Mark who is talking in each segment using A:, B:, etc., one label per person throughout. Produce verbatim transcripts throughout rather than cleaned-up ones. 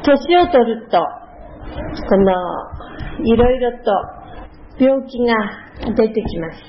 A: 年を取ると、この、いろいろと病気が出てきます。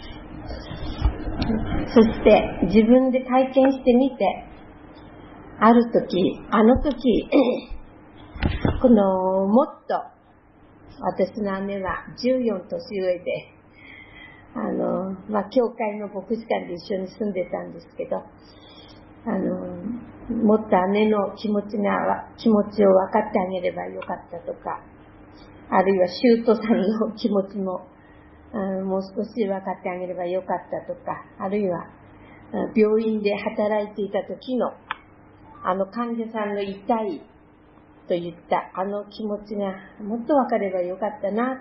A: そして自分で体験してみて、ある時、あの時、この、もっと、私の姉はじゅうよん年上で、あの、まあ、教会の牧師館で一緒に住んでたんですけど、あの、もっと姉の気持ちが、気持ちを分かってあげればよかったとか、あるいは舅さんの気持ちも、もう少し分かってあげればよかったとか、あるいは病院で働いていた時のあの患者さんの痛いといったあの気持ちがもっと分かればよかったなって、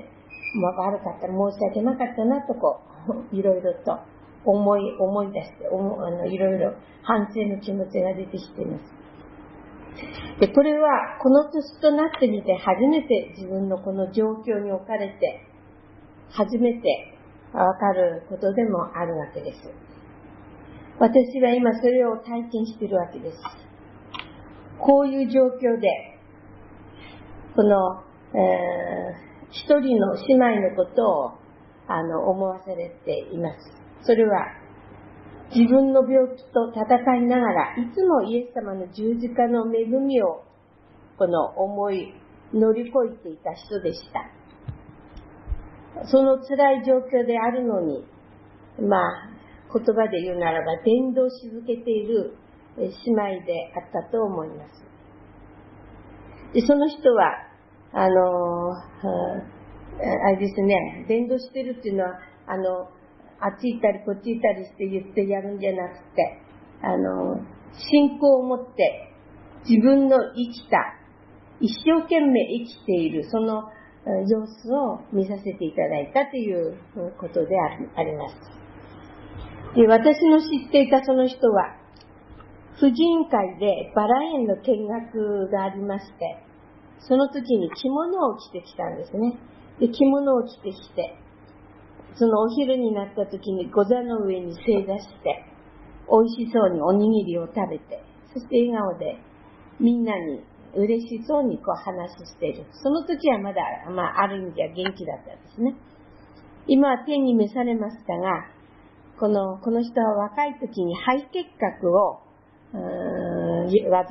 A: もう悪かったら申し訳なかったなとこういろいろと思い思い出して思あのいろいろ反省の気持ちが出てきています。でこれはこの年となってみて初めて自分のこの状況に置かれて初めてわかることでもあるわけです。私は今それを体験しているわけです。こういう状況でこの、えー、一人の姉妹のことをあの思わされています。それは自分の病気と戦いながらいつもイエス様の十字架の恵みをこの思い乗り越えていた人でした。その辛い状況であるのに、まあ言葉で言うならば伝道し続けている姉妹であったと思います。でその人はあのあれですね、伝道してるっていうのはあのあっち行ったりこっち行ったりして言ってやるんじゃなくて、あの信仰を持って自分の生きた一生懸命生きているその様子を見させていただいたということであります。で私の知っていたその人は婦人会でバラ園の見学がありまして、その時に着物を着てきたんですね。で着物を着てきて、そのお昼になった時に御座の上に正座して美味しそうにおにぎりを食べて、そして笑顔でみんなに嬉しそうにこう話している。その時はまだ、まあ、ある意味では元気だったんですね。今は天に召されましたが、このこの人は若い時に肺結核をうーん患って、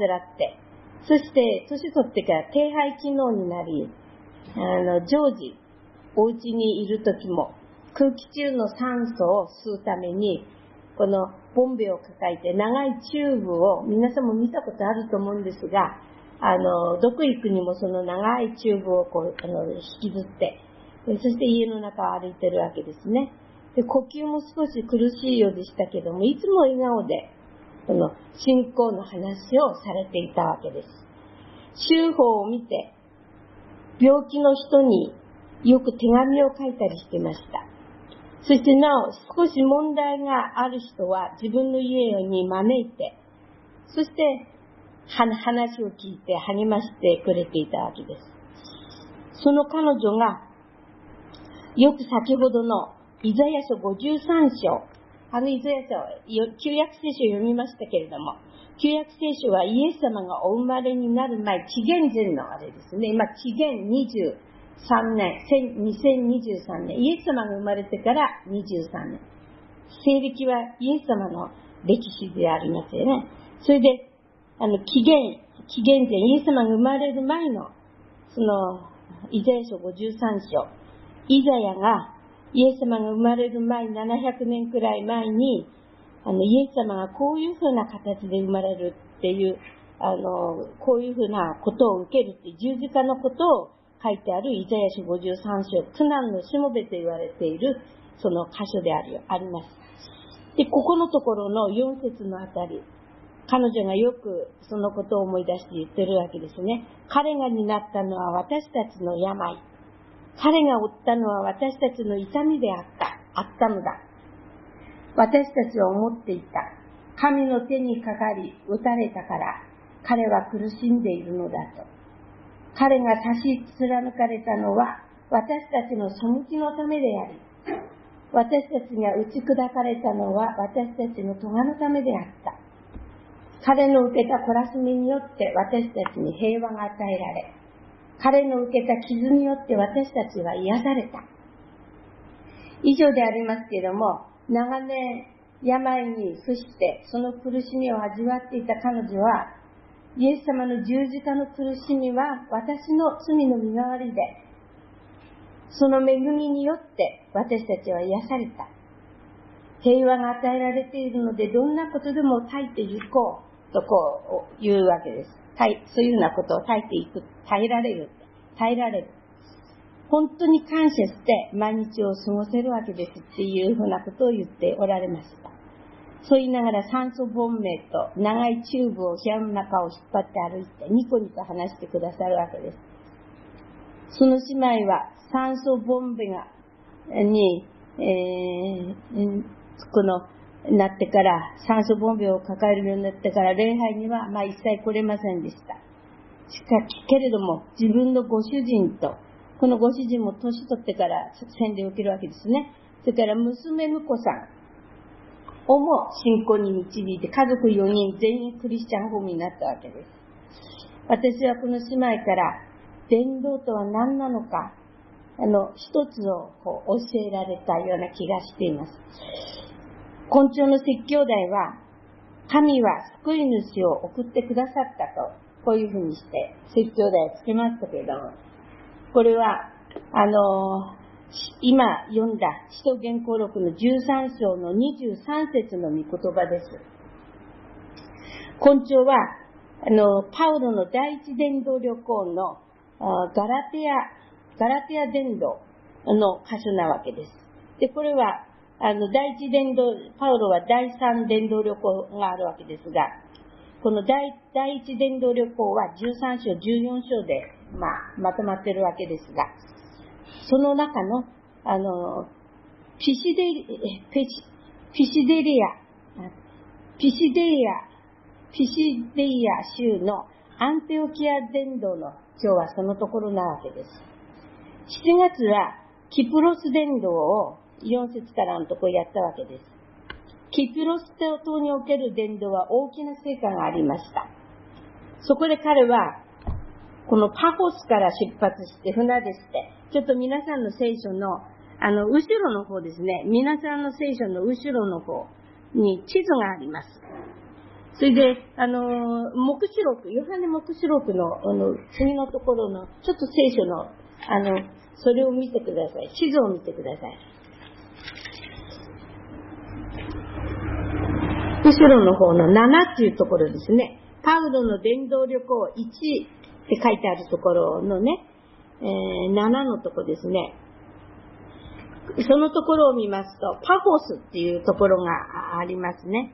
A: そして年取ってから低肺機能になり、あの常時お家にいる時も空気中の酸素を吸うためにこのボンベを抱えて長いチューブを、皆さんも見たことあると思うんですが、あのどこ行くにもその長いチューブをこうあの引きずって、そして家の中を歩いてるわけですね。で呼吸も少し苦しいようでしたけども、いつも笑顔でこの信仰の話をされていたわけです。修法を見て病気の人によく手紙を書いたりしてました。そしてなお少し問題がある人は自分の家に招いて、そして話を聞いて励ましてくれていたわけです。その彼女がよく先ほどのイザヤ書ごじゅうさん章、あのイザヤ書、旧約聖書を読みましたけれども、旧約聖書はイエス様がお生まれになる前、紀元前のあれですね、今紀元にじゅうさんねん、にせんにじゅうさんねん、イエス様が生まれてからにじゅうさんねん、西暦はイエス様の歴史でありますよね。それであの紀元紀元前、イエス様が生まれる前のそのイザヤ書ごじゅうさん章、イザヤがイエス様が生まれる前、ななひゃくねんくらい前に、あのイエス様がこういうふうな形で生まれるっていう、あのこういうふうなことを受けるっていう十字架のことを書いてあるイザヤ書ごじゅうさん章、苦難のしもべと言われているその箇所であるあります。で、ここのところのよん節のあたり、彼女がよくそのことを思い出して言ってるわけですね。彼が担ったのは私たちの病、彼が負ったのは私たちの痛みであった、あったのだ。私たちは思っていた。神の手にかかり、打たれたから、彼は苦しんでいるのだと。彼が差し貫かれたのは、私たちの背きのためであり、私たちが打ち砕かれたのは、私たちの咎のためであった。 彼の受けた懲らしみによって私たちに平和が与えられ、彼の受けた傷によって私たちは癒された。以上でありますけれども、長年病に伏してその苦しみを味わっていた彼女は、イエス様の十字架の苦しみは私の罪の身代わりで、その恵みによって私たちは癒された。平和が与えられているので、どんなことでも耐えていこうとこう言うわけです。そういうようなことを耐えていく、耐えられる、耐えられる。本当に感謝して毎日を過ごせるわけですっていうふうなことを言っておられました。そう言いながら酸素ボンベと長いチューブを部屋の中を引っ張って歩いてニコニコ話してくださるわけです。その姉妹は酸素ボンベがに、えー、このなってから酸素ボンベを抱えるようになってから礼拝にはまあ一切来れませんでした。しかしけれども自分のご主人とこのご主人も年取ってから洗礼を受けるわけですね。それから娘婿さんをも信仰に導いて家族よにん全員クリスチャンホームになったわけです。私はこの姉妹から伝道とは何なのかあの一つをこう教えられたような気がしています。根性の説教題は神は救い主を送ってくださったとこういうふうにして説教題をつけましたけれども、これはあの今読んだ使徒言行録のじゅうさん章のにじゅうさん節の御言葉です。根性はあのパウロの第一伝道旅行のガラテヤガラテヤ伝道の箇所なわけです。で、これはあの第一伝道パウロは第三伝道旅行があるわけですが、この 第, 第一伝道旅行はじゅうさん章じゅうよん章で、まあ、まとまっているわけですが、その中の、あの、ピシデリ、ピシ、ピシデリア、ピシデリア、ピシデリア州のアンテオキア伝道の今日はそのところなわけです。しちがつはキプロス伝道をよん節からのところやったわけです。キプロス島における伝道は大きな成果がありました。そこで彼は、このパフォスから出発して船でして、ちょっと皆さんの聖書の、あの、後ろの方ですね、皆さんの聖書の後ろの方に地図があります。それで、あの、黙示録、ヨハネ黙示録の、あの、次のところの、ちょっと聖書の、あの、それを見てください。地図を見てください。後ろの方のななっていうところですね。パウロの伝道旅行いちって書いてあるところのね、えー、ななのところですね。そのところを見ますと、パフォスっていうところがありますね。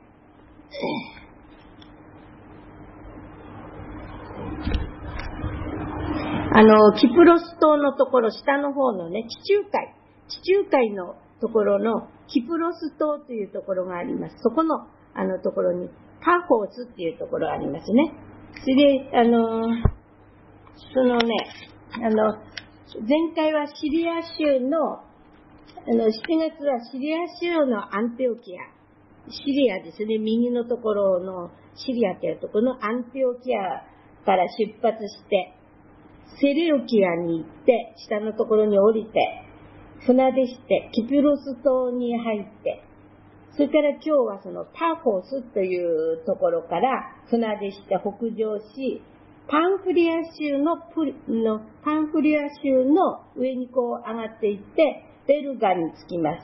A: あの、キプロス島のところ、下の方のね、地中海、地中海のところのキプロス島というところがあります。そこの、あのところに、パフォスっていうところがありますね。それで、あの、そのね、あの、前回はシリア州の、あの、しちがつはシリア州のアンテオキア、シリアですね、右のところのシリアというところのアンテオキアから出発して、セレオキアに行って、下のところに降りて、船出して、キプロス島に入って、それから今日はそのパフォスというところから船出して北上し、パンフリア州のプのパンフリア州の上にこう上がっていってベルガに着きます。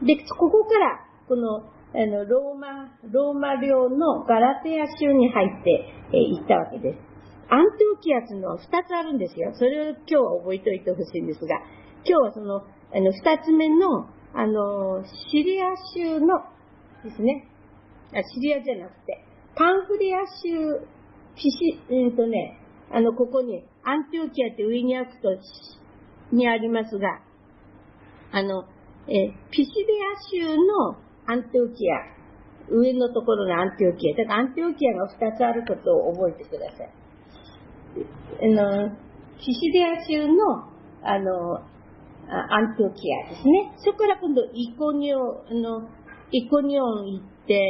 A: で、ここからこのあのローマローマ領のガラテア州に入ってえ行ったわけです。アンテオキアスのふたつあるんですよ。それを今日は覚えておいてほしいんですが、今日はそのあのふたつめのあの、シリア州のですね、あ、シリアじゃなくて、パンフリア州、ピシ、うんとね、あの、ここに、アンテオキアって上に開くと、にありますが、あの、え、ピシデア州のアンテオキア、上のところのアンテオキア、だからアンテオキアがふたつあることを覚えてください。あの、ピシデア州の、あの、アンテオキアですね。そこから今度イコニオン、あの、イコニオン行って、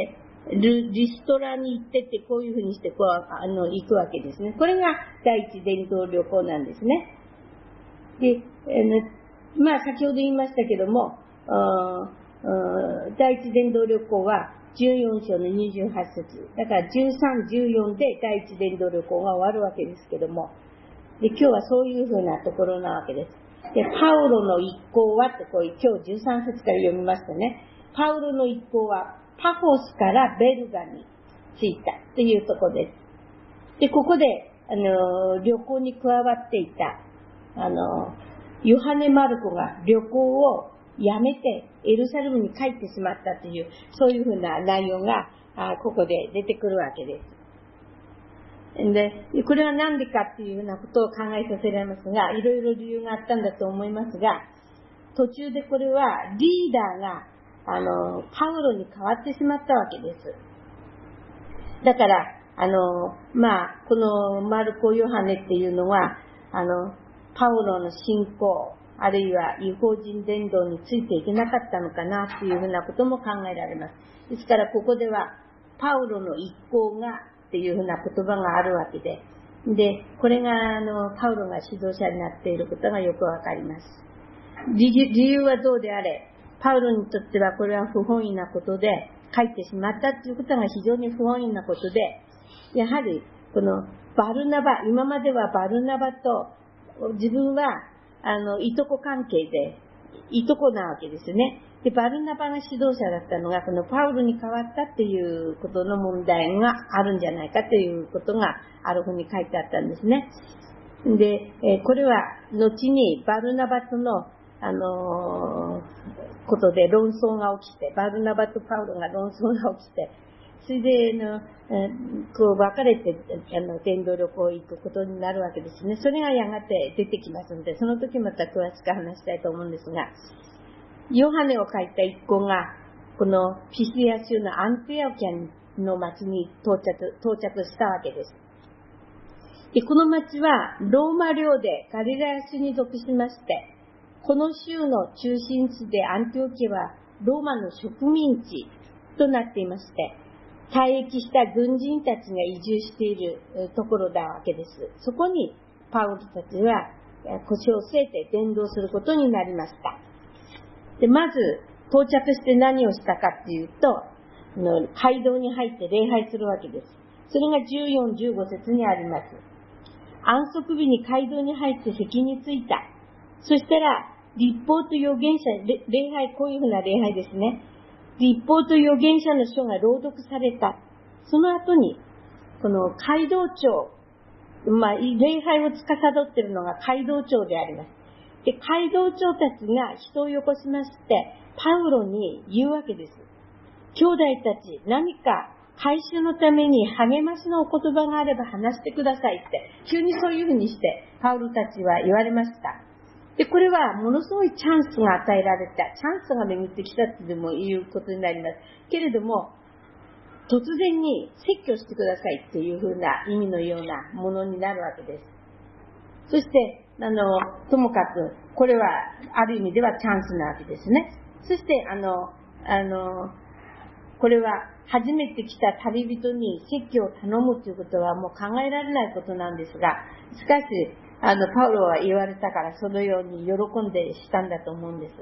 A: ルリストラに行ってってこういうふうにしてこうあの行くわけですね。これが第一伝道旅行なんですね。で、えー、まあ先ほど言いましたけども、あ第一伝道旅行はじゅうよん章のにじゅうはち節。だからじゅうさん、じゅうよんで第一伝道旅行が終わるわけですけども、で今日はそういうふうなところなわけです。で、パウロの一行はってこう今日じゅうさん節から読みますとね、パウロの一行はパフォスからベルガに着いたというところです。で、ここで、あの、旅行に加わっていた、あの、ヨハネ・マルコが旅行をやめてエルサレムに帰ってしまったという、そういうふうな内容が、あここで出てくるわけです。で、これは何でかっていうようなことを考えさせられますが、いろいろ理由があったんだと思いますが、途中でこれはリーダーが、あの、パウロに変わってしまったわけです。だから、あの、まあ、このマルコ・ヨハネっていうのは、あの、パウロの信仰、あるいは違法人伝道についていけなかったのかなっていうふうなことも考えられます。ですから、ここでは、パウロの一行がっていうふうな言葉があるわけで、で、これが、あの、パウロが指導者になっていることがよくわかります。理由はどうであれ、パウロにとってはこれは不本意なことで、帰ってしまったということが非常に不本意なことで、やはりこのバルナバ、今まではバルナバと自分はあのいとこ関係で、いとこなわけですね。で、バルナバが指導者だったのが、このパウロに変わったっていうことの問題があるんじゃないかということがあるふうに書いてあったんですね。で、えこれは後にバルナバとのあのー、ことで論争が起きて、バルナバとパウロが論争が起きて、それで、のえこう分かれて、あの、伝道旅行行くことになるわけですね。それがやがて出てきますので、その時また詳しく話したいと思うんですが、ヨハネを書いた一行が、このピシア州のアンティオキャの町に到着、到着したわけです。で、この町はローマ領でガリラヤ州に属しまして、この州の中心地でアンティオキはローマの植民地となっていまして、退役した軍人たちが移住しているところなわけです。そこにパウロたちは腰を据えて伝道することになりました。で、まず到着して何をしたかっていうと、街道に入って礼拝するわけです。それがじゅうよん、じゅうご節にあります。安息日に街道に入って席に着いた。そしたら、律法と預言者、礼拝、こういうふうな礼拝ですね。律法と預言者の書が朗読された。その後に、この街道長、まあ、礼拝を司っているのが街道長であります。で、街道長たちが人をよこしまして、パウロに言うわけです。兄弟たち、何か改宗のために励ましのお言葉があれば話してくださいって、急にそういうふうにして、パウロたちは言われました。で、これはものすごいチャンスが与えられた、チャンスが巡ってきたってでも言うことになります。けれども、突然に説教してくださいっていうふうな意味のようなものになるわけです。そして、あの、ともかく、これはある意味ではチャンスなわけですね。そして、あの、あの、これは初めて来た旅人に説教を頼むということはもう考えられないことなんですが、しかし、あの、パウロは言われたからそのように喜んでしたんだと思うんです。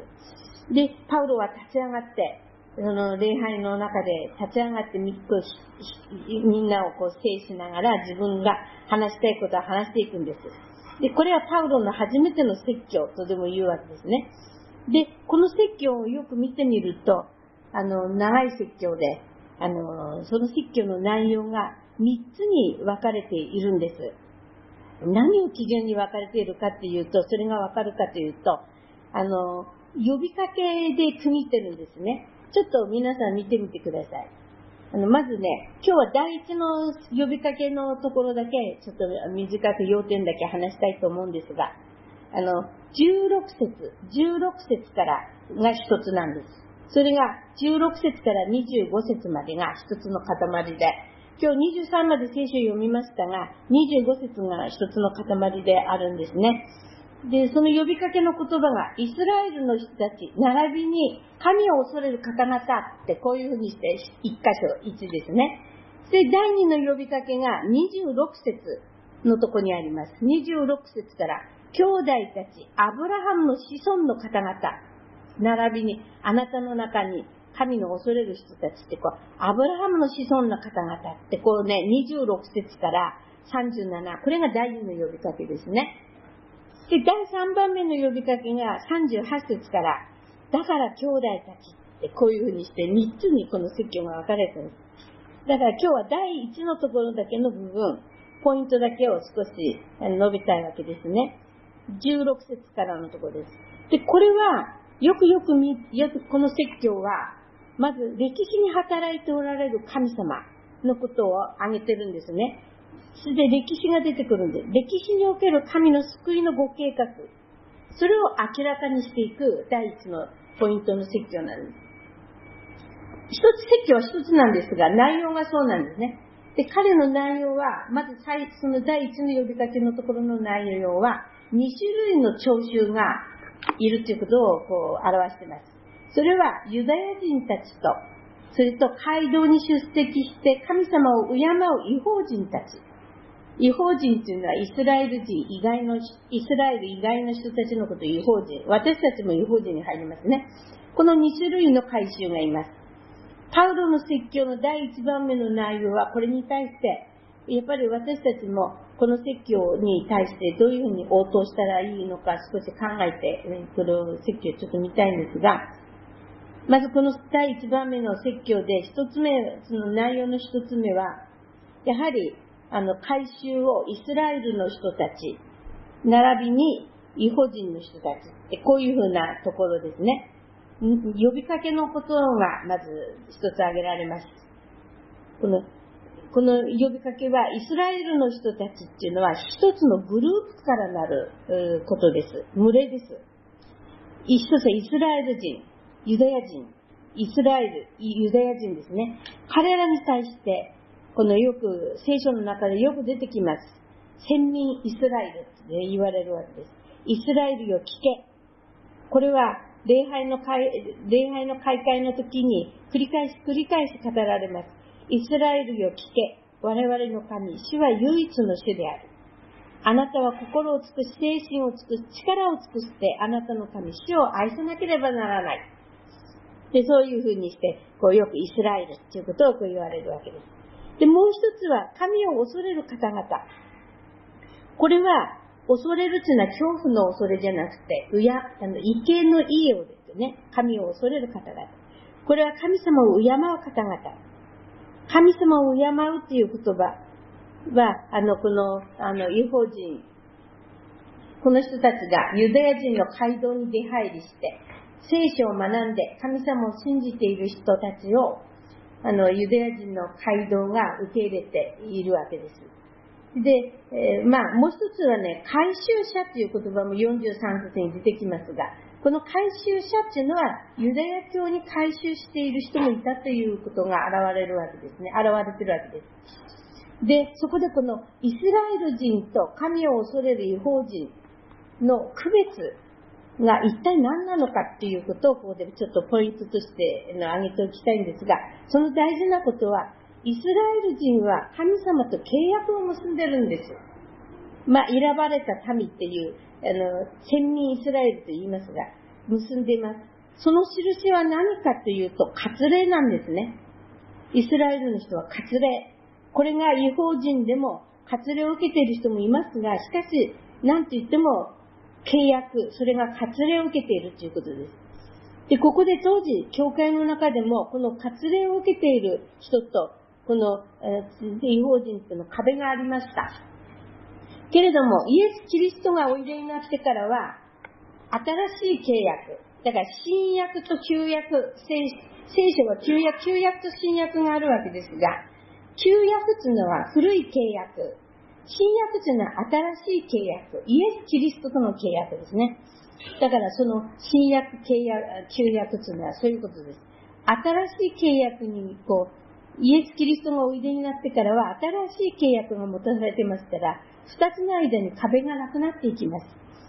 A: で、パウロは立ち上がって、その礼拝の中で立ち上がってみんなをこう制しながら自分が話したいことを話していくんです。で、これはパウロの初めての説教とでも言うわけですね。で、この説教をよく見てみると、あの、長い説教で、あの、その説教の内容がみっつに分かれているんです。何を基準に分かれているかっていうと、それが分かるかというと、あの、呼びかけで区切ってるんですね。ちょっと皆さん見てみてください。あの、まずね、今日は第一の呼びかけのところだけ、ちょっと短く要点だけ話したいと思うんですが、あの、じゅうろく節、じゅうろく節からが一つなんです。それがじゅうろく節からにじゅうご節までが一つの塊で、今日にじゅうさんまで聖書を読みましたが、にじゅうご節が一つの塊であるんですね。 で、その呼びかけの言葉が、イスラエルの人たち、並びに神を恐れる方々ってこういうふうにして一箇所いちですね。で、第二の呼びかけがにじゅうろく節のとこにあります。にじゅうろく節から、兄弟たち、アブラハムの子孫の方々、並びにあなたの中に神の恐れる人たちってこう、アブラハムの子孫の方々ってこうね、にじゅうろく節からさんじゅうなな、これが第二の呼びかけですね。で、だいさんばんめの呼びかけがさんじゅうはち節から、だから兄弟たちってこういうふうにしてみっつにこの説教が分かれてるんです。だから今日はだいいちのところだけの部分、ポイントだけを少し述べたいわけですね。じゅうろく節からのところです。で、これは、よくよく見、よくこの説教は、まず歴史に働いておられる神様のことを挙げてるんですね。それで歴史が出てくるんで、歴史における神の救いのご計画、それを明らかにしていく第一のポイントの説教なんです。一つ説教は一つなんですが、内容がそうなんですね。で、彼の内容は、まず最その第一の呼びかけのところの内容は、に種類の聴衆がいるということをこう表しています。それはユダヤ人たちと、それと街道に出席して神様を敬う異邦人たち。異邦人というのはイスラエル人以外の、イスラエル以外の人たちのことを異邦人。私たちも異邦人に入りますね。このに種類の改宗がいます。パウロの説教のだいいちばんめの内容はこれに対して、やっぱり私たちもこの説教に対してどういうふうに応答したらいいのか少し考えて、この説教をちょっと見たいんですが、まずこのだいいちばんめの説教で一つ目、その内容の一つ目は、やはりあの改宗をイスラエルの人たち、並びに異邦人の人たち、こういうふうなところですね。呼びかけのことがまず一つ挙げられます。このこの呼びかけはイスラエルの人たちっていうのは一つのグループからなることです。群れです。一つはイスラエル人、ユダヤ人、イスラエル、ユダヤ人ですね。彼らに対して、このよく聖書の中でよく出てきます。先民イスラエルって言われるわけです。イスラエルよ聞け。これは礼拝の会、礼拝の開会の時に繰り返し繰り返し語られます。イスラエルよ聞け。我々の神、主は唯一の主である。あなたは心を尽くし、精神を尽くし、力を尽くして、あなたの神、主を愛さなければならない。で、そういうふうにして、こうよくイスラエルということをこう言われるわけです。で、もう一つは、神を恐れる方々。これは、恐れるというのは恐怖の恐れじゃなくて、うや、あの、畏敬の意をですよね。神を恐れる方々。これは神様を敬う方々。神様を敬うという言葉は、あの、この、あの、異邦人、この人たちがユダヤ人の街道に出入りして、聖書を学んで神様を信じている人たちを、あの、ユダヤ人の街道が受け入れているわけです。で、えー、まあ、もう一つはね、改宗者という言葉もよんじゅうさん節に出てきますが、この改宗者っていうのは、ユダヤ教に改宗している人もいたということが現れるわけですね。現れてるわけです。で、そこでこのイスラエル人と神を恐れる異邦人の区別が一体何なのかっていうことをここでちょっとポイントとして挙げておきたいんですが、その大事なことは、イスラエル人は神様と契約を結んでるんです。まあ、選ばれた民っていう、あの、先民イスラエルと言いますが、結んでいます。その印は何かというと、割礼なんですね。イスラエルの人は割礼。これが異邦人でも割礼を受けている人もいますが、しかし、なんと言っても、契約、それが割礼を受けているということです。で、ここで当時、教会の中でも、この割礼を受けている人と、この、えー、異邦人との壁がありました。けれども、イエス・キリストがおいでになってからは、新しい契約。だから、新約と旧約、聖, 聖書は旧約、旧約と新約があるわけですが、旧約というのは古い契約。新約というのは新しい契約。イエス・キリストとの契約ですね。だから、その新約、契約、旧約というのはそういうことです。新しい契約に、こう、イエス・キリストがおいでになってからは、新しい契約が持たされてますから、二つの間に壁がなくなっていきます。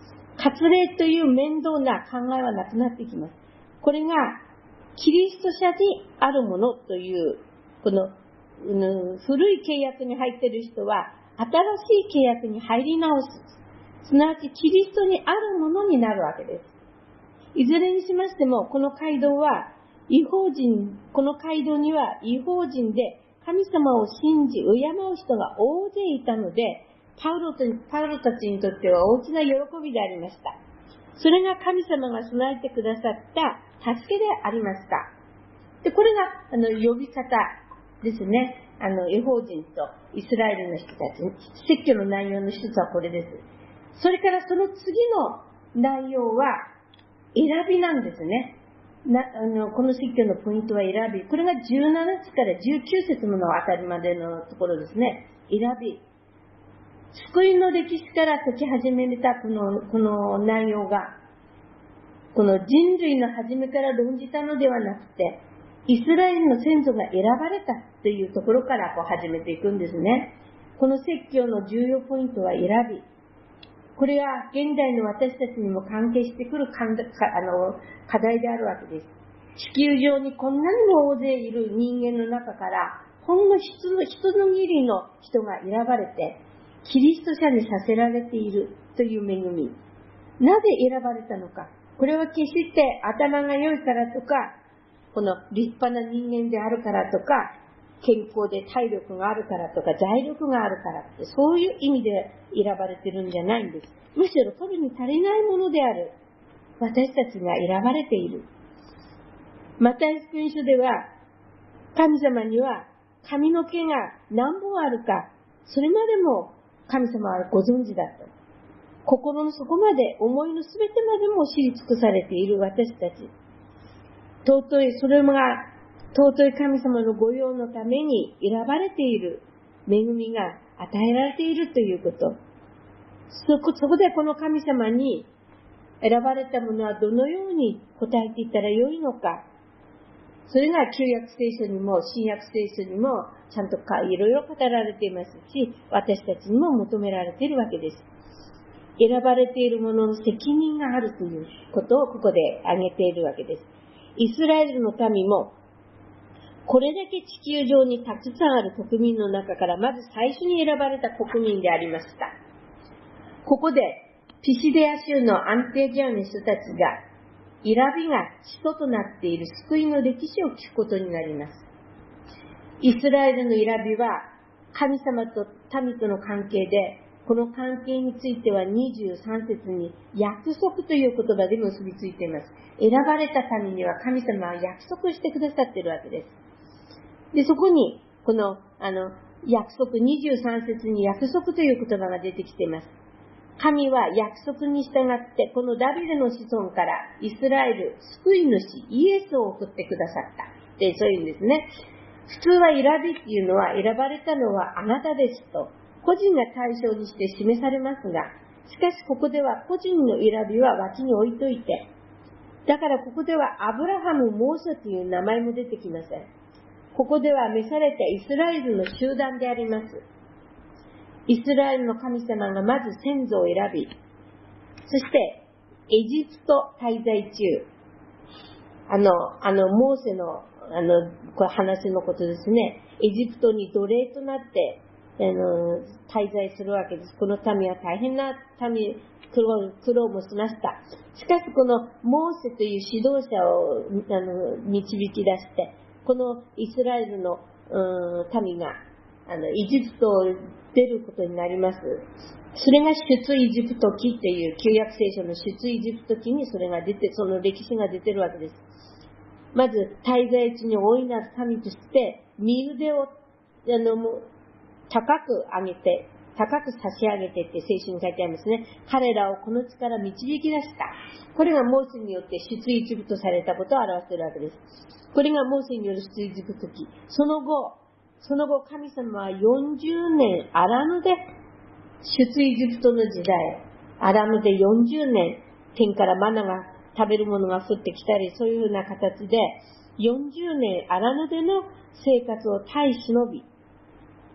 A: 割礼という面倒な考えはなくなってきます。これがキリスト者にあるものという、この、うん、古い契約に入っている人は新しい契約に入り直す。すなわちキリストにあるものになるわけです。いずれにしましても、この街道は異邦人、この街道には異邦人で神様を信じ、敬う人が大勢いたので、パウロと、パウロたちにとっては大きな喜びでありました。それが神様が備えてくださった助けでありました。で、これが、あの、呼び方ですね。あの、異邦人とイスラエルの人たち、説教の内容の一つはこれです。それからその次の内容は、選びなんですね。なあのこの説教のポイントは選び。これがじゅうなな節からじゅうきゅう節のあたりまでのところですね。選び。救いの歴史から解き始めたこの、この内容が、この人類の初めから論じたのではなくて、イスラエルの先祖が選ばれたというところからこう始めていくんですね。この説教の重要ポイントは選び。これは現代の私たちにも関係してくるかんかあの課題であるわけです。地球上にこんなにも大勢いる人間の中から、ほんの一の一握りの人が選ばれて、キリスト者にさせられているという恵み。なぜ選ばれたのか。これは決して頭が良いからとか、この立派な人間であるからとか、健康で体力があるからとか、財力があるからって、そういう意味で選ばれてるんじゃないんです。むしろ取るに足りないものである。私たちが選ばれている。マタイ福音書では、神様には髪の毛が何本あるか、それまでも神様はご存知だった。心の底まで、思いのすべてまでも知り尽くされている私たち。尊い、それが尊い神様の御用のために選ばれている恵みが与えられているということ。そこ、そこでこの神様に選ばれたものはどのように答えていったらよいのか。それが旧約聖書にも新約聖書にもちゃんといろいろ語られていますし、私たちにも求められているわけです。選ばれている者の責任があるということをここで挙げているわけです。イスラエルの民もこれだけ地球上にたくさんある国民の中からまず最初に選ばれた国民でありました。ここでピシデア州のアンティオキアの人たちが選びが基礎となっている救いの歴史を聞くことになります。イスラエルの選びは神様と民との関係で、この関係についてはにじゅうさん節に約束という言葉で結びついています。選ばれた民には神様は約束してくださっているわけです。で、そこにこのあの約束、にじゅうさん節に約束という言葉が出てきています。神は約束に従ってこのダビデの子孫からイスラエル救い主イエスを送ってくださったってそういうんですね。普通は選びっていうのは選ばれたのはあなたですと個人が対象にして示されますが、しかしここでは個人の選びは脇に置いといて、だからここではアブラハム、モーセという名前も出てきません。ここでは召されたイスラエルの集団であります。イスラエルの神様がまず先祖を選び、そしてエジプト滞在中、あの、あの、モーセの、あの、これ話のことですね。エジプトに奴隷となって、あの、滞在するわけです。この民は大変な民、苦労、苦労もしました。しかしこのモーセという指導者をあの導き出して、このイスラエルの、うん、民があのエジプトを出ることになります。それが出エジプト記っていう旧約聖書の出エジプト記にそれが出て、その歴史が出てるわけです。まず滞在地に大いなる民として身腕をあの高く上げて、高く差し上げてって聖書に書いてありますね。彼らをこの地から導き出した。これがモーセによって出エジプトされたことを表しているわけです。これがモーセによる出エジプト記。その後、その後神様はよんじゅうねん荒野で出エジプトの時代、荒野でよんじゅうねん天からマナが食べるものが降ってきたり、そういうふうな形でよんじゅうねん荒野での生活を耐え忍び、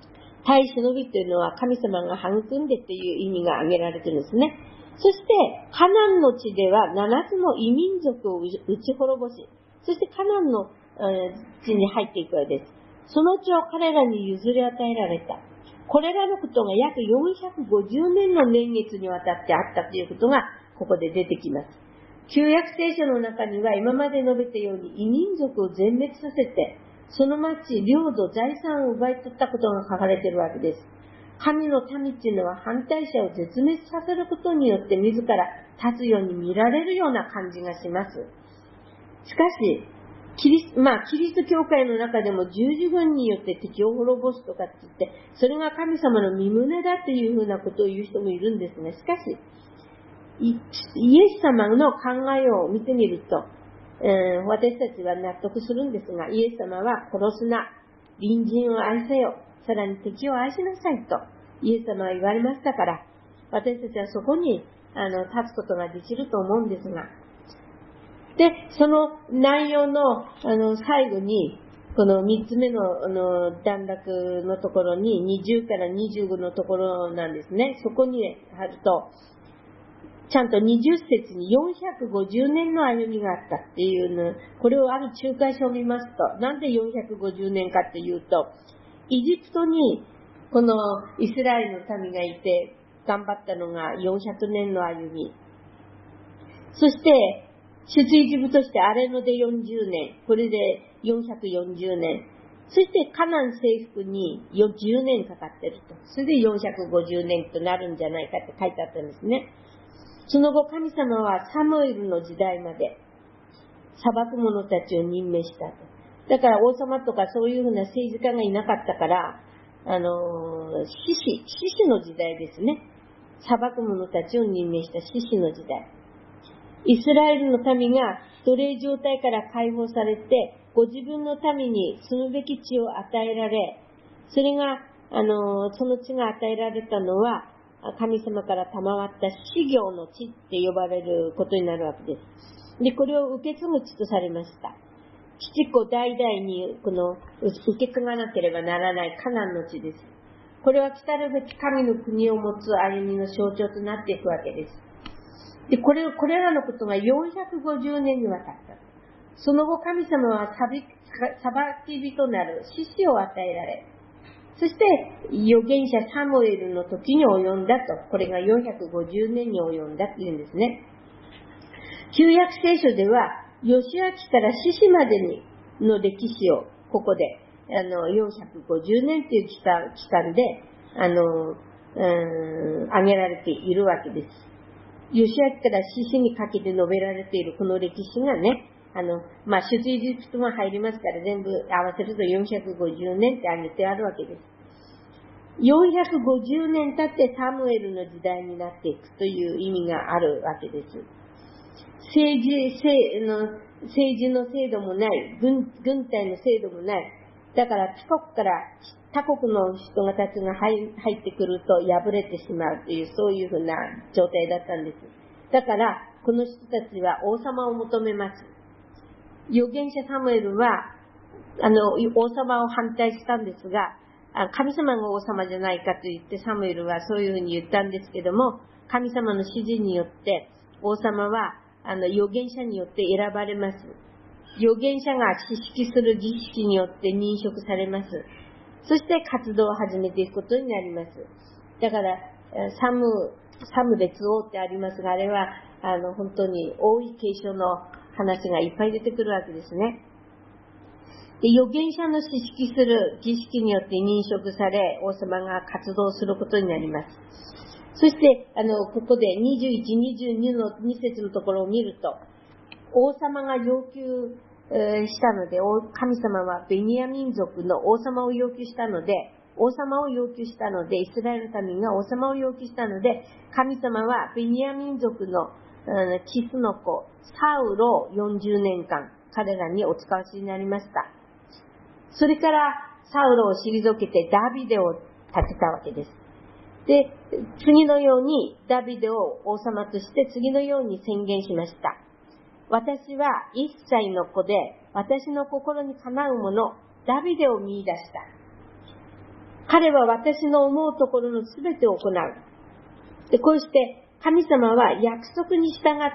A: 耐え忍びというのは神様が育んでという意味が挙げられているんですね。そして、カナンの地では七つの異民族を打ち滅ぼし、そしてカナンの地に入っていくわけです。その地を彼らに譲り与えられた。これらのことが約よんひゃくごじゅうねんの年月にわたってあったということがここで出てきます。旧約聖書の中には今まで述べたように異民族を全滅させて、その町、領土、財産を奪い取ったことが書かれているわけです。神の民っていうのは反対者を絶滅させることによって自ら立つように見られるような感じがします。しかし、キリス、まあ、キリスト教会の中でも十字軍によって敵を滅ぼすとかって言って、それが神様の身旨だというふうなことを言う人もいるんですが、しかし、イエス様の考えを見てみると、えー、私たちは納得するんですが、イエス様は殺すな、隣人を愛せよ、さらに敵を愛しなさいとイエス様は言われましたから、私たちはそこにあの立つことができると思うんですが、で、その内容の、あの最後に、この三つ目の、あの段落のところににじゅうからにじゅうごのところなんですね。そこに貼ると、ちゃんとにじゅっ節によんひゃくごじゅうねんの歩みがあったっていうの、これをある仲介書を見ますと、なんでよんひゃくごじゅうねんかっていうと、エジプトにこのイスラエルの民がいて頑張ったのがよんひゃくねんの歩み。そして、出エジプトしてアレノでよんじゅうねん、これでよんひゃくよんじゅうねん。そしてカナン征服にじゅうねんかかってると。それでよんひゃくごじゅうねんとなるんじゃないかって書いてあったんですね。その後神様はサムエルの時代まで裁く者たちを任命したと。だから王様とかそういうふうな政治家がいなかったから、あの、獅子、獅子の時代ですね。裁く者たちを任命した獅子の時代。イスラエルの民が奴隷状態から解放されて、ご自分の民に住むべき地を与えられ、それが、あの、その地が与えられたのは、神様から賜った司教の地って呼ばれることになるわけです。で、これを受け継ぐ地とされました。父子代々にこの受け継がなければならないカナンの地です。これは来たるべき神の国を持つ歩みの象徴となっていくわけです。で、これ、これらのことがよんひゃくごじゅうねんにわたった。その後神様は裁き人なる獅子を与えられ、そして預言者サムエルの時に及んだと、これがよんひゃくごじゅうねんに及んだというんですね。旧約聖書では、ヨシア記から獅子までにの歴史をここで、あの、よんひゃくごじゅうねんという期間、期間で、あの、うーん、挙げられているわけです。ヨシア記から獅子にかけて述べられているこの歴史がね、あの、まあ、出エジプトも入りますから全部合わせるとよんひゃくごじゅうねんって挙げてあるわけです。よんひゃくごじゅうねん経ってサムエルの時代になっていくという意味があるわけです。政治、政の政治の制度もない、軍、軍隊の制度もない。だから他国から他国の人たちが入ってくると破れてしまうという、そういうふうな状態だったんです。だからこの人たちは王様を求めます。預言者サムエルはあの王様を反対したんですが、神様が王様じゃないかと言ってサムエルはそういうふうに言ったんですけども、神様の指示によって王様はあの預言者によって選ばれます。預言者が知識する儀式によって認職されます。そして活動を始めていくことになります。だからサムサム列王ってありますが、あれはあの本当に多い継承の話がいっぱい出てくるわけですね。で、預言者の知識する儀式によって認職され、王様が活動することになります。そして、あの、ここでにじゅういち、にじゅうにのに節のところを見ると、王様が要求、えー、したので、神様はベニヤ民族の王様を要求したので、王様を要求したので、イスラエル民が王様を要求したので、神様はベニヤ民族の、うん、キスの子、サウロをよんじゅうねんかん、彼らにお使わしになりました。それから、サウロを退けてダビデを立てたわけです。で、次のようにダビデを王様として次のように宣言しました。私はいっさいの子で、私の心にかなうもの、ダビデを見出した。 彼は私の思うところのすべてを行う。で、こうして神様は約束に従って、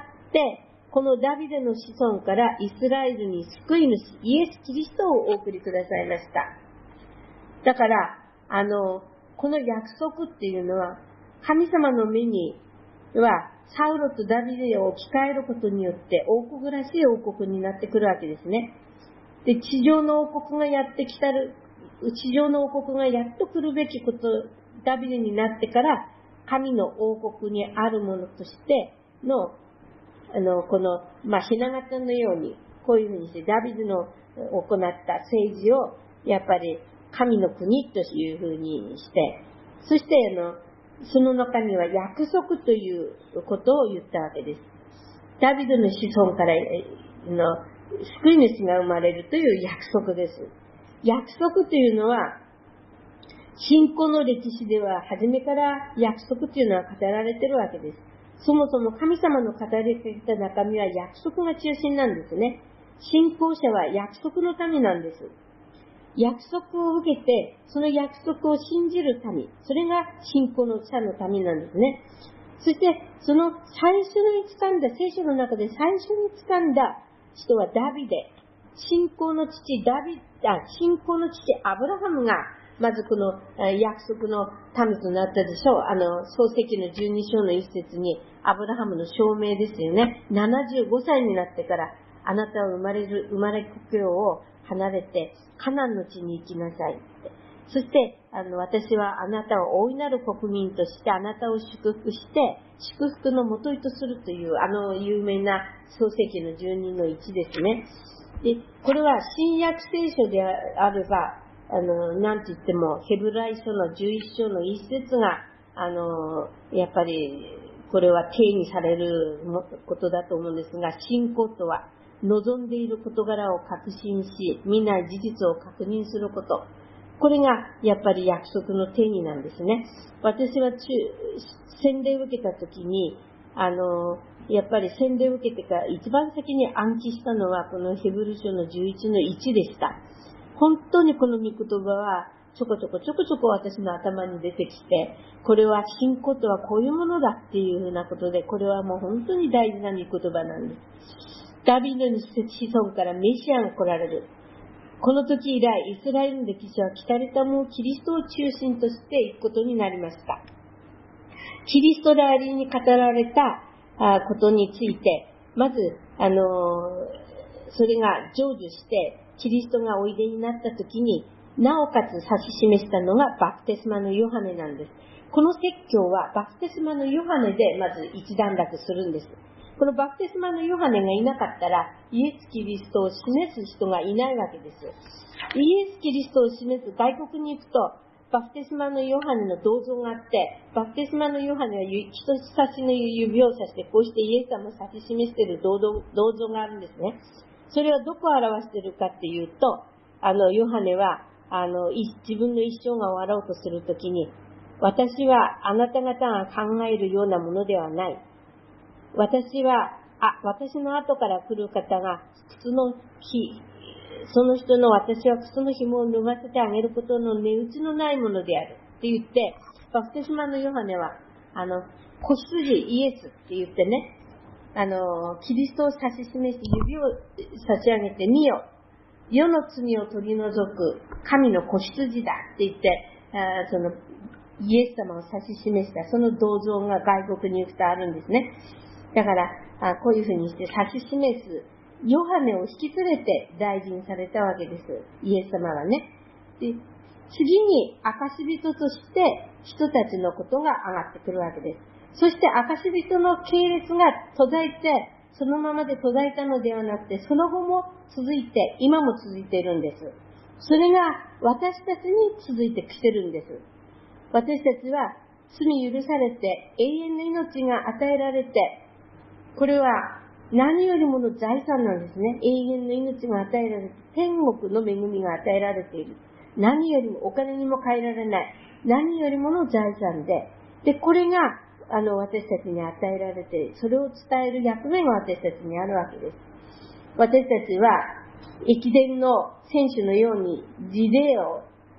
A: このダビデの子孫からイスラエルに救い主、イエス・キリストをお送りくださいました。だから、あの、この約束っていうのは、神様の目には、サウロとダビデを置き換えることによって、王国らしい王国になってくるわけですね。で、地上の王国がやってきたる、地上の王国がやっと来るべきこと、ダビデになってから、神の王国にあるものとしての、あの、この、まあ、ひな形のように、こういうふうにして、ダビデの行った政治を、やっぱり、神の国というふうにして、そして、あの、その中には約束ということを言ったわけです。ダビデの子孫からの救い主が生まれるという約束です。約束というのは、信仰の歴史では初めから約束というのは語られているわけです。そもそも神様の語りかけた中身は約束が中心なんですね。信仰者は約束の民なんです。約束を受けて、その約束を信じる民、それが信仰の者の民なんですね。そして、その最初に掴んだ、聖書の中で最初に掴んだ人はダビデ。信仰の父、ダビあ、信仰の父、アブラハムが、まずこの約束の民となったでしょう。あの、創世記のじゅうに章の一節に、アブラハムの証明ですよね。ななじゅうごさいになってから、あなたは生まれる、生まれ故郷を離れて、カナンの地に行きなさいって。そして、あの、私はあなたを大いなる国民として、あなたを祝福して、祝福のもといとするという、あの、有名な創世記のじゅうにのいちですね。で、これは新約聖書であれば、あの、なんと言っても、ヘブライ書のじゅういち章の一節が、あの、やっぱり、これは定義されることだと思うんですが、信仰とは、望んでいる事柄を確信し、見ない事実を確認すること。これが、やっぱり約束の定義なんですね。私は中、洗礼を受けたときに、あの、やっぱり洗礼を受けてから一番先に暗記したのは、このヘブル書のじゅういちのいちでした。本当にこの御言葉は、ちょこちょこちょこちょこ私の頭に出てきて、これは信仰とはこういうものだっていうふうなことで、これはもう本当に大事な御言葉なんです。ダビデの子孫からメシアが来られる。この時以来、イスラエルの歴史は来たれたもキリストを中心としていくことになりました。キリストなりに語られたことについて、まず、あの、それが成就して、キリストがおいでになった時に、なおかつ指し示したのがバプテスマのヨハネなんです。この説教はバプテスマのヨハネでまず一段落するんです。このバプテスマのヨハネがいなかったら、イエス・キリストを示す人がいないわけです。イエス・キリストを示す外国に行くと、バプテスマのヨハネの銅像があって、バプテスマのヨハネは人差しの指を指して、こうしてイエス様を指し示している銅像、銅像があるんですね。それはどこを表しているかっていうと、あの、ヨハネは、あの、自分の一生が終わろうとするときに、私はあなた方が考えるようなものではない。私は、あ、私の後から来る方が、靴のひ、その人の私は靴の紐を脱がせてあげることの値打ちのないものである。って言って、バプテスマのヨハネは、あの、子羊イエスって言ってね、あの、キリストを指し示し、指を差し上げて、見よ。世の罪を取り除く神の子羊だって言って、あその、イエス様を指し示した、その銅像が外国に行くとあるんですね。だから、あこういうふうにして指し示す、ヨハネを引き連れて大事にされたわけです。イエス様はね。で、次に証人として人たちのことが上がってくるわけです。そして証人の系列が途絶えて、そのままで途絶えたのではなくて、その後も続いて、今も続いているんです。それが私たちに続いてきてるんです。私たちは罪許されて、永遠の命が与えられて、これは何よりもの財産なんですね。永遠の命が与えられて、天国の恵みが与えられている。何よりもお金にも変えられない。何よりもの財産で、で、これが、あの、私たちに与えられて、それを伝える役目が私たちにあるわけです。私たちは、駅伝の選手のように、リレーを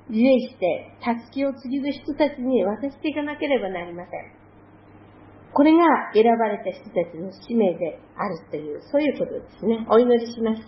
A: 自衛して、たすきを次の人たちに渡していかなければなりません。これが選ばれた人たちの使命であるという、そういうことですね。お祈りします。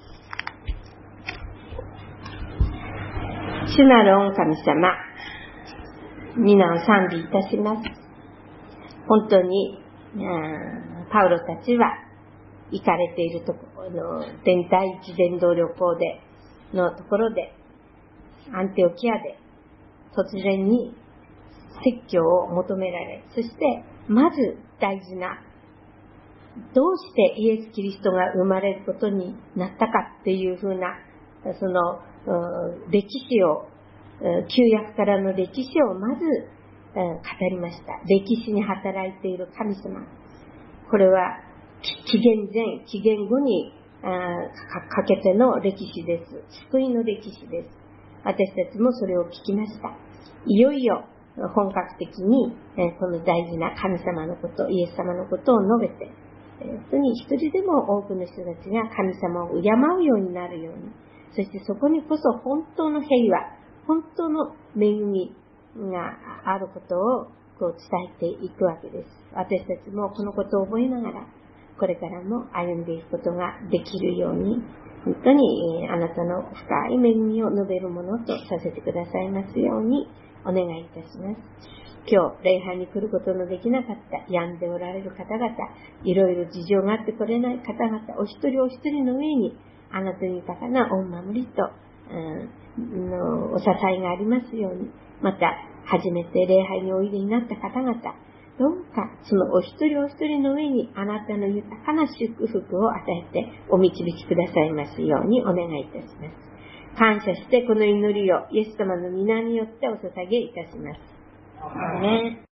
A: 主なる御神様、皆を賛美いたします。本当に、パウロたちは行かれているところの全体一伝道旅行でのところで、アンテオキアで突然に説教を求められ、そしてまず大事な、どうしてイエス・キリストが生まれることになったかっていうふうな、その歴史を、旧約からの歴史をまず語りました。歴史に働いている神様。これは紀元前、紀元後にかけての歴史です。救いの歴史です。私たちもそれを聞きました。いよいよ本格的にこの大事な神様のこと、イエス様のことを述べて、本当に一人でも多くの人たちが神様を敬うようになるように、そしてそこにこそ本当の平和、本当の恵みがあることをこう伝えていくわけです。私たちもこのことを覚えながら、これからも歩んでいくことができるように、本当にあなたの深い恵みを述べるものとさせてくださいますようにお願いいたします。今日礼拝に来ることのできなかった病んでおられる方々、いろいろ事情があって来れない方々、お一人お一人の上にあなたの豊かな御守りと、うん、のお支えがありますように、また初めて礼拝においでになった方々、どうかそのお一人お一人の上にあなたの豊かな祝福を与えてお導きくださいますようにお願いいたします。感謝してこの祈りをイエス様の皆によってお捧げいたします。アーメン。